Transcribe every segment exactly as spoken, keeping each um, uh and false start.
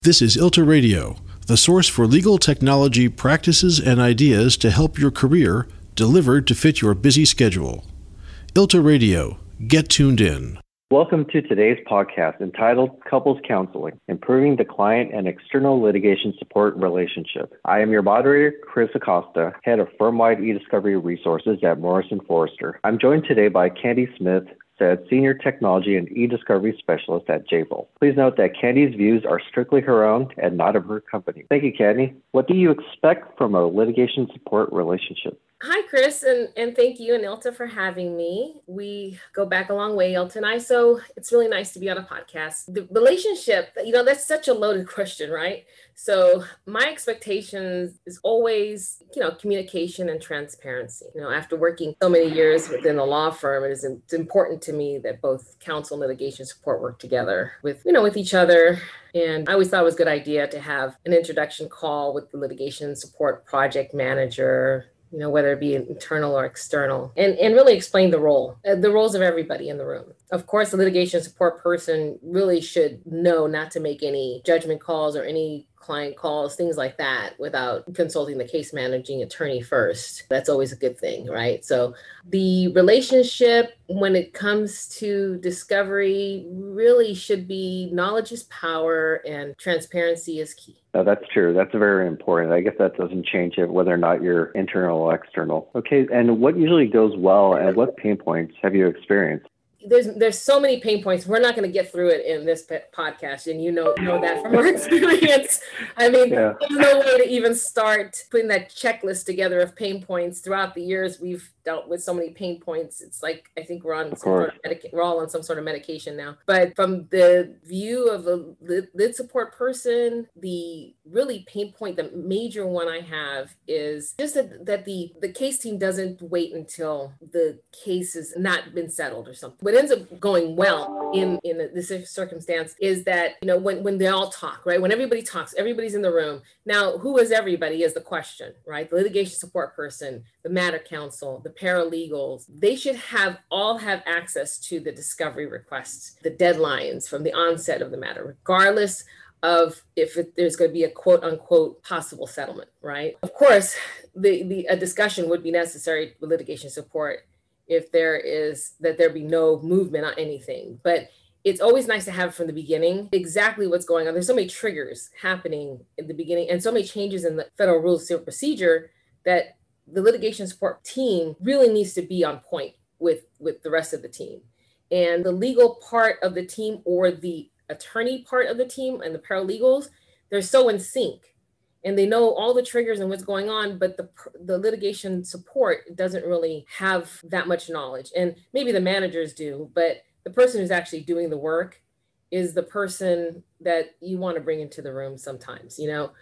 This is ILTA Radio, the source for legal technology practices and ideas to help your career, delivered to fit your busy schedule. ILTA Radio, get tuned in. Welcome to today's podcast entitled Couples Counseling, Improving the Client and External Litigation Support Relationship. I am your moderator, Chris Acosta, head of firm-wide eDiscovery resources at Morrison Foerster. I'm joined today by Candy Smith, Senior Technology and eDiscovery Specialist at Jabil. Please note that Candy's views are strictly her own and not of her company. Thank you, Candy. What do you expect from a litigation support relationship? Hi, Chris, and, and thank you and ILTA for having me. We go back a long way, ILTA and I, so it's really nice to be on a podcast. The relationship, you know, that's such a loaded question, right? So my expectations is always, you know, communication and transparency. You know, after working so many years within a law firm, it is it's important to me that both counsel and litigation support work together with, you know, with each other. And I always thought it was a good idea to have an introduction call with the litigation support project manager, you know, whether it be internal or external, and, and really explain the role, uh, the roles of everybody in the room. Of course, the litigation support person really should know not to make any judgment calls or any client calls, things like that, without consulting the case managing attorney first. That's always a good thing, right? So the relationship, when it comes to discovery, really should be knowledge is power and transparency is key. No, that's true. That's very important. I guess that doesn't change it whether or not you're internal or external. Okay, and what usually goes well and what pain points have you experienced? There's there's so many pain points. We're not going to get through it in this podcast, and you know know that from our experience. I mean, yeah. There's no way to even start putting that checklist together of pain points. Throughout the years, we've dealt with so many pain points. It's like I think we're on some sort of medica- we're all on some sort of medication now. But from the view of a lid support person, the really pain point, the major one I have is just that, that the the case team doesn't wait until the case has not been settled or something. What ends up going well in, in this circumstance is that, you know, when, when they all talk, right? When everybody talks, everybody's in the room. Now, who is everybody is the question, right? The litigation support person, the matter counsel, the paralegals, they should have all have access to the discovery requests, the deadlines from the onset of the matter, regardless of if it, there's going to be a quote unquote possible settlement, right? Of course, the, the a discussion would be necessary with litigation support if there is, that there be no movement on anything. But it's always nice to have from the beginning exactly what's going on. There's so many triggers happening in the beginning and so many changes in the federal rules of civil procedure that the litigation support team really needs to be on point with, with the rest of the team. And the legal part of the team or the attorney part of the team and the paralegals, they're so in sync. And they know all the triggers and what's going on, but the the litigation support doesn't really have that much knowledge. And maybe the managers do, but the person who's actually doing the work is the person that you want to bring into the room sometimes, you know?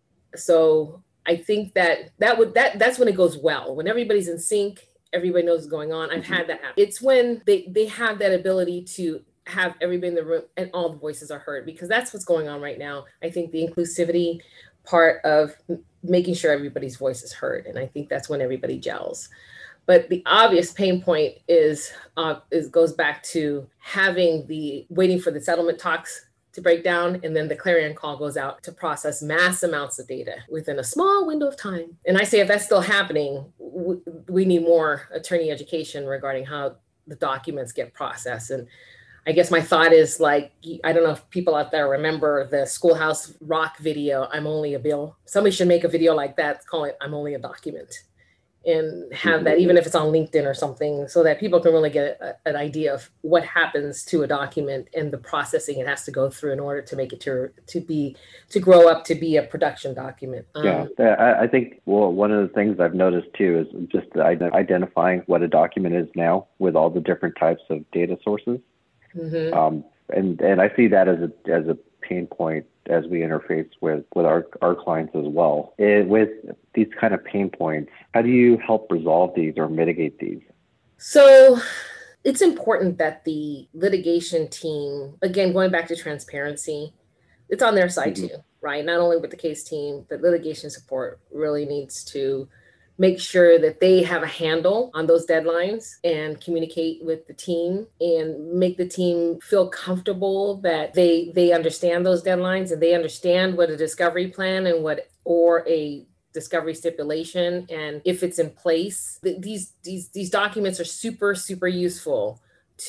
So I think that that would that that's when it goes well. When everybody's in sync, everybody knows what's going on. I've had that happen. It's when they, they have that ability to have everybody in the room and all the voices are heard, because that's what's going on right now. I think the inclusivity part of making sure everybody's voice is heard. And I think that's when everybody gels. But the obvious pain point is, uh, is goes back to having the waiting for the settlement talks to break down. And then the clarion call goes out to process mass amounts of data within a small window of time. And I say, if that's still happening, we, we need more attorney education regarding how the documents get processed. And I guess my thought is like, I don't know if people out there remember the Schoolhouse Rock video, I'm only a bill. Somebody should make a video like that, call it I'm only a document, and have that, even if it's on LinkedIn or something, so that people can really get a, an idea of what happens to a document and the processing it has to go through in order to make it to, to be, to grow up to be a production document. Yeah, um, I, I think, well, one of the things I've noticed too is just identifying what a document is now with all the different types of data sources. Mm-hmm. Um, and, and I see that as a as a pain point as we interface with, with our, our clients as well. It, with these kind of pain points, how do you help resolve these or mitigate these? So it's important that the litigation team, again, going back to transparency, it's on their side mm-hmm. too, right? Not only with the case team, but litigation support really needs to make sure that they have a handle on those deadlines and communicate with the team and make the team feel comfortable that they they understand those deadlines and they understand what a discovery plan and what or a discovery stipulation, and if it's in place. These these these documents are super super useful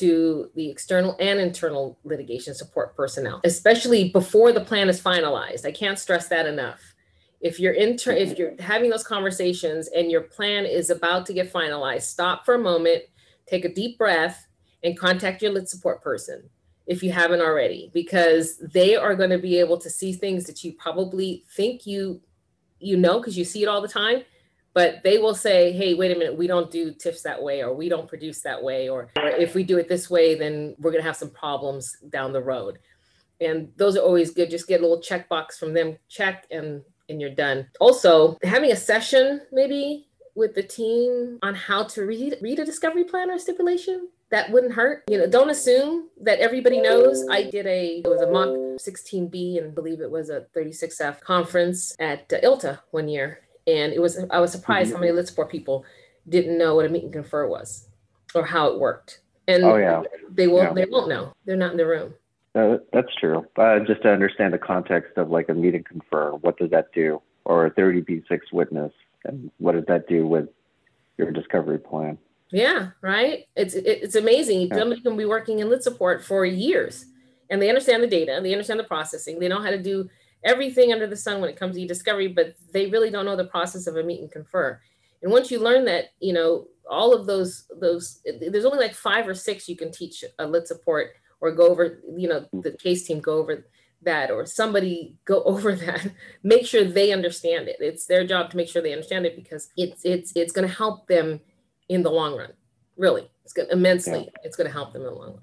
to the external and internal litigation support personnel, especially before the plan is finalized. I can't stress that enough. If you're inter- if you're having those conversations and your plan is about to get finalized, stop for a moment, take a deep breath, and contact your lit support person if you haven't already, because they are going to be able to see things that you probably think you you know because you see it all the time, but they will say, hey, wait a minute, we don't do T I Fs that way, or we don't produce that way, or, or if we do it this way, then we're going to have some problems down the road. And those are always good. Just get a little checkbox from them, check, and and you're done. Also, having a session maybe with the team on how to read read a discovery plan or stipulation, that wouldn't hurt. You know, don't assume that everybody knows. I did a, it was a mock sixteen B and I believe it was a thirty-six F conference at uh, I L T A one year. And it was, I was surprised how many lit support people didn't know what a meet and confer was or how it worked. And oh, yeah. they will, yeah. they won't know. They're not in the room. Uh, that's true. Uh, just to understand the context of like a meet and confer, what does that do? Or a thirty B six witness, and what does that do with your discovery plan? Yeah, right. It's it, it's amazing. Yeah. Somebody can be working in lit support for years, and they understand the data, and they understand the processing. They know how to do everything under the sun when it comes to e-discovery, but they really don't know the process of a meet and confer. And once you learn that, you know, all of those those, there's only like five or six you can teach a lit support. Or go over, you know, the case team go over that, or somebody go over that. Make sure they understand it. It's their job to make sure they understand it, because it's it's it's going to help them in the long run. Really, it's going immensely. Yeah. It's going to help them in the long run.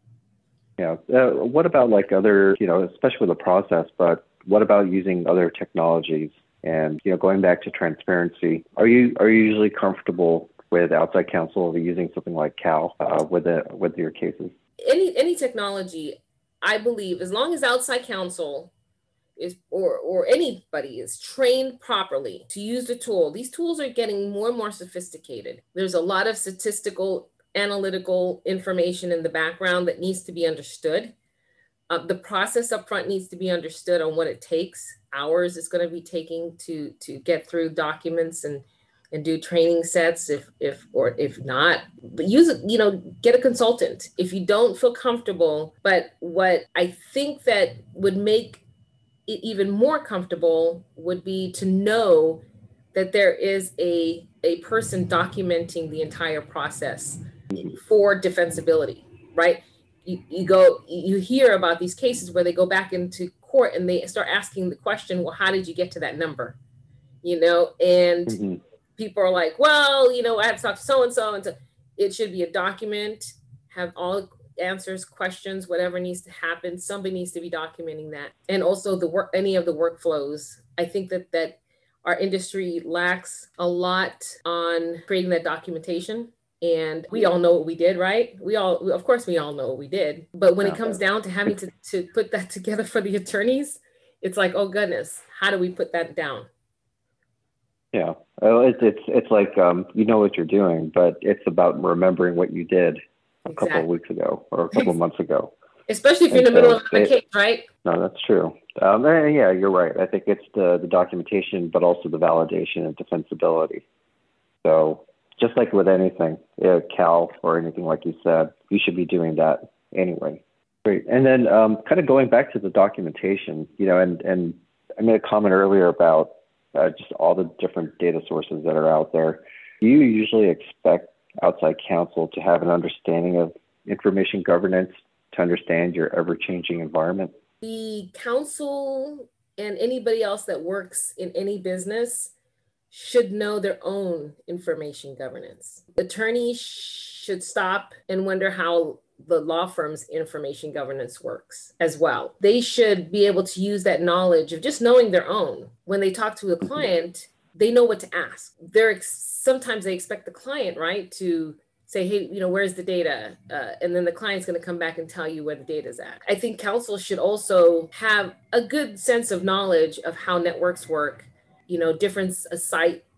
Yeah. Uh, what about like other, you know, especially with the process, but what about using other technologies? And you know, going back to transparency, are you are you usually comfortable with outside counsel using something like Cal uh, with the with your cases? Any any technology, I believe, as long as outside counsel is or or anybody is trained properly to use the tool. These tools are getting more and more sophisticated. There's a lot of statistical, analytical information in the background that needs to be understood. Uh, the process up front needs to be understood on what it takes. Hours it's going to be taking to to get through documents and and do training sets if, if, or if not, but use it, you know, get a consultant if you don't feel comfortable. But what I think that would make it even more comfortable would be to know that there is a, a person documenting the entire process for defensibility, right? You, you go, you hear about these cases where they go back into court and they start asking the question, well, how did you get to that number? You know, and mm-hmm. people are like, well, you know, I have to talk to so-and-so, and so it should be a document, have all answers, questions, whatever needs to happen. Somebody needs to be documenting that. And also the work, any of the workflows. I think that that our industry lacks a lot on creating that documentation. And we all know what we did, right? We all, of course, we all know what we did. But when it comes down to having to, to put that together for the attorneys, it's like, oh goodness, how do we put that down? Yeah, well, it's it's it's like um, you know what you're doing, but it's about remembering what you did a exactly. couple of weeks ago or a couple of months ago. Especially if you're and in the so middle of a case, right? No, that's true. Um, yeah, you're right. I think it's the the documentation, but also the validation and defensibility. So just like with anything, yeah, Cal or anything like you said, you should be doing that anyway. Great. And then um, kind of going back to the documentation, you know, and and I made a comment earlier about Uh, just all the different data sources that are out there. Do you usually expect outside counsel to have an understanding of information governance to understand your ever-changing environment? The counsel and anybody else that works in any business should know their own information governance. Attorneys should stop and wonder how the law firm's information governance works as well. They should be able to use that knowledge of just knowing their own. When they talk to a client, they know what to ask. They're sometimes they expect the client, right, to say, hey, you know, where's the data? Uh, and then the client's going to come back and tell you where the data's at. I think counsel should also have a good sense of knowledge of how networks work, you know, different site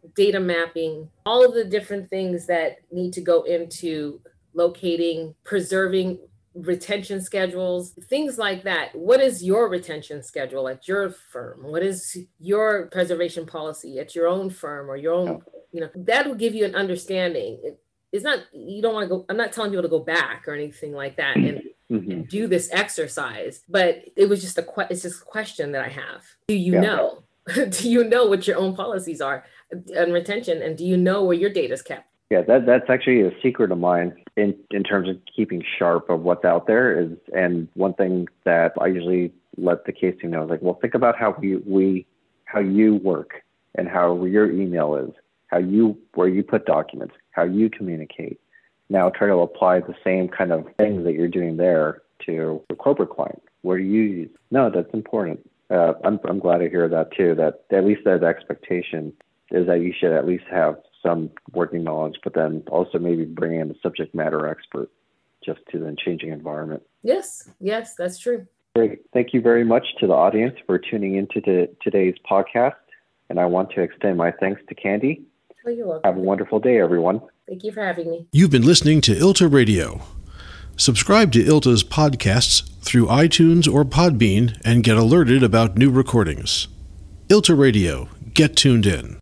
data mapping, all of the different things that need to go into locating, preserving retention schedules, things like that. What is your retention schedule at your firm? What is your preservation policy at your own firm or your own, you know, that will give you an understanding. It, it's not, you don't want to go, I'm not telling people to go back or anything like that and, mm-hmm. and do this exercise, but it was just a, que- it's just a question that I have. Do you yeah. know? Do you know what your own policies are on retention? And do you know where your data is kept? Yeah, that that's actually a secret of mine in, in terms of keeping sharp of what's out there is, and one thing that I usually let the case team know is like, well, think about how we, we how you work and how your email is, how you, where you put documents, how you communicate. Now try to apply the same kind of things that you're doing there to the corporate client. Where do you use? No, that's important. Uh, I'm I'm glad to hear that too, that at least that expectation is that you should at least have some working knowledge, but then also maybe bring in a subject matter expert just to the changing environment. Yes, yes, that's true. Great. Thank you very much to the audience for tuning into the, today's podcast. And I want to extend my thanks to Candy. Oh, you're welcome. Have a wonderful day, everyone. Thank you for having me. You've been listening to ILTA Radio. Subscribe to ILTA's podcasts through iTunes or Podbean and get alerted about new recordings. ILTA Radio. Get tuned in.